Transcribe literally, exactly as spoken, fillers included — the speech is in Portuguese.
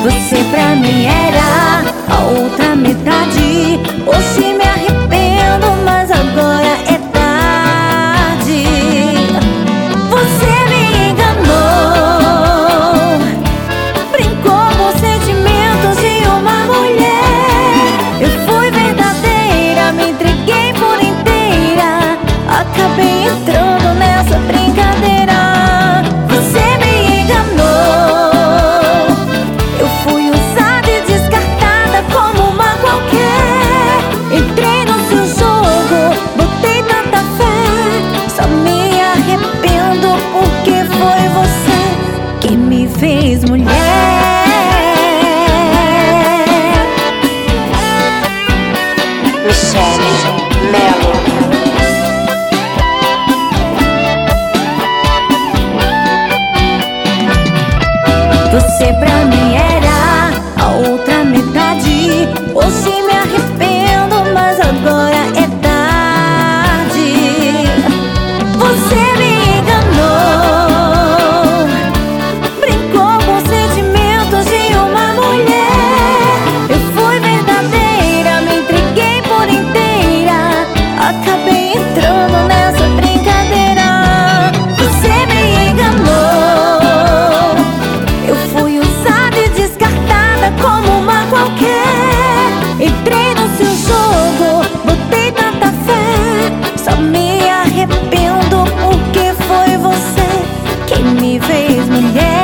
Você pra mim era a outra metade. Hoje me arrependo, mas agora é tarde. Você me enganou, brincou com os sentimentos de uma mulher. Eu fui verdadeira, me entreguei por inteira, acabei entrando nessa brincadeira. Você me enganou, eu fui usada e descartada como uma qualquer. Entrei no seu jogo, botei tanta fé, só me arrependo porque foi você que me fez mulher. Michele Melo. Você pra mim era a outra metade. Hoje me arrependo, mas agora é tarde. Você me enganou, brincou com os sentimentos de uma mulher. Eu fui verdadeira, me entreguei por inteira, acabei entrando nessa brincadeira. Você me enganou, eu fui usada e descartada como uma qualquer. Entrei no seu jogo, botei tanta fé, só me arrependo porque foi você quem me fez mulher.